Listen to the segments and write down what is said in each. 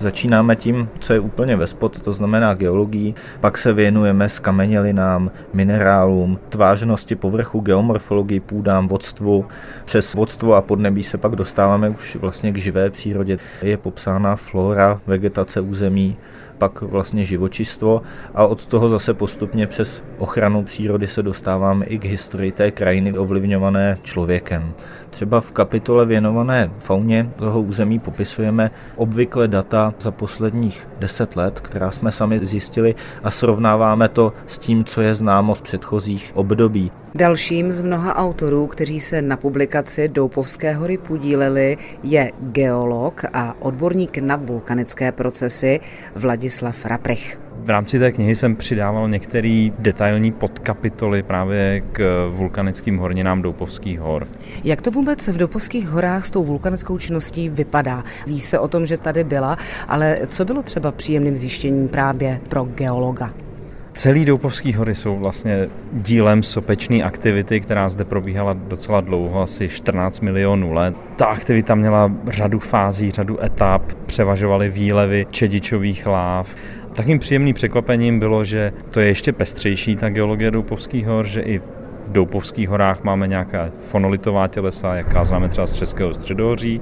Začínáme tím, co je úplně vespod, to znamená geologií, pak se věnujeme zkamenělinám, minerálům, tvářnosti povrchu, geomorfologii, půdám, vodstvu. Přes vodstvo a podnebí se pak dostáváme už vlastně k živé přírodě. Je popsána flora, vegetace území, pak vlastně živočistvo a od toho zase postupně přes ochranu přírody se dostáváme i k historii té krajiny ovlivňované člověkem. Třeba v kapitole věnované fauně toho území popisujeme obvykle data za posledních 10 let, která jsme sami zjistili a srovnáváme to s tím, co je známo z předchozích období. Dalším z mnoha autorů, kteří se na publikaci Doupovské hory podíleli, je geolog a odborník na vulkanické procesy Vladislav Raprych. V rámci té knihy jsem přidával některé detailní podkapitoly právě k vulkanickým horninám Doupovských hor. Jak to vůbec v Doupovských horách s tou vulkanickou činností vypadá? Ví se o tom, že tady byla, ale co bylo třeba příjemným zjištěním právě pro geologa? Celý Doupovský hory jsou vlastně dílem sopečné aktivity, která zde probíhala docela dlouho, asi 14 milionů let. Ta aktivita měla řadu fází, řadu etap, převažovaly výlevy čedičových láv. Takým příjemným překvapením bylo, že to je ještě pestřejší, ta geologie Doupovských hor, že i v Doupovských horách máme nějaká fonolitová tělesa, jaká známe třeba z Českého středohoří.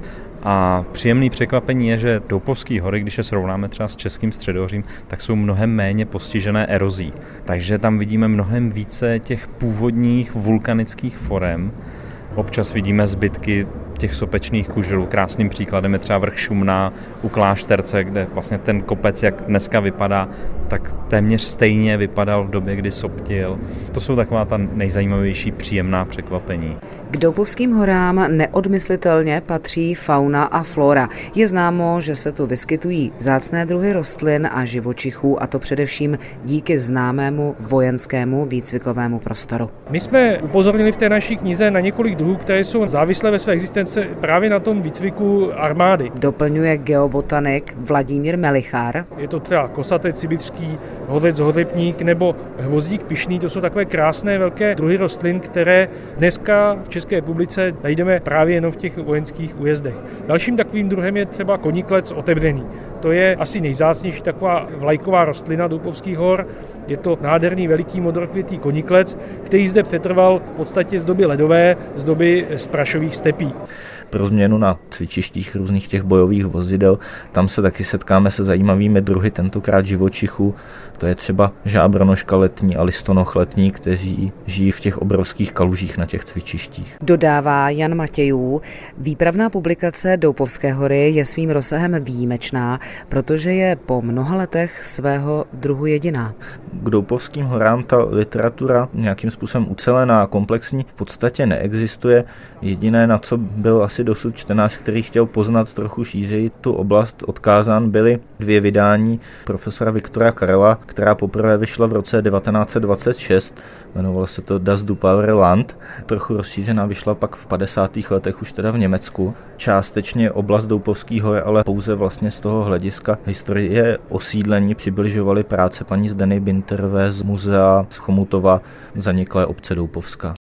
A příjemný překvapení je, že Doupovské hory, když je srovnáme třeba s Českým středohořím, tak jsou mnohem méně postižené erozí. Takže tam vidíme mnohem více těch původních vulkanických forem. Občas vidíme zbytky těch sopečných kuželů. Krásným příkladem je třeba vrch Šumná u Klášterce, kde vlastně ten kopec, jak dneska vypadá, tak téměř stejně vypadal v době, kdy soptil. To jsou taková ta nejzajímavější příjemná překvapení. K Doupovským horám neodmyslitelně patří fauna a flora. Je známo, že se tu vyskytují vzácné druhy rostlin a živočichů, a to především díky známému vojenskému výcvikovému prostoru. My jsme upozornili v té naší knize na několik druhů, které jsou závislé ve své existenci právě na tom výcviku armády. Doplňuje geobotanik Vladimír Melichar. Je to třeba kosatec sibirský, hodec hořepník nebo hvozdík pyšný. To jsou takové krásné velké druhy rostlin, které dneska v České republice najdeme právě jenom v těch vojenských újezdech. Dalším takovým druhem je třeba koniklec otevřený. To je asi nejvzácnější taková vlajková rostlina Doupovských hor. Je to nádherný veliký modrokvětý koniklec, který zde přetrval v podstatě z doby ledové, z doby sprašových stepí. Pro změnu na cvičištích různých těch bojových vozidel, tam se taky setkáme se zajímavými druhy, tentokrát živočichů. To je třeba žábronožka letní a listonoch letní, kteří žijí v těch obrovských kalužích na těch cvičištích. Dodává Jan Matějů, výpravná publikace Doupovské hory je svým rozsahem výjimečná, protože je po mnoha letech svého druhu jediná. K Doupovským horám ta literatura nějakým způsobem ucelená a komplexní v podstatě neexistuje. Jediné, na co byl asi dosud čtenář, který chtěl poznat trochu šířeji tu oblast, odkázán, byly 2 vydání profesora Viktora Karela, která poprvé vyšla v roce 1926, jmenovalo se to Das Doupauer Land, trochu rozšířená, vyšla pak v 50. letech už teda v Německu. Částečně oblast Doupovských hor, ale pouze vlastně z toho hlediska historie osídlení přibližovaly práce paní Zdeny Binterové z muzea z Chomutova zaniklé obce Doupovska.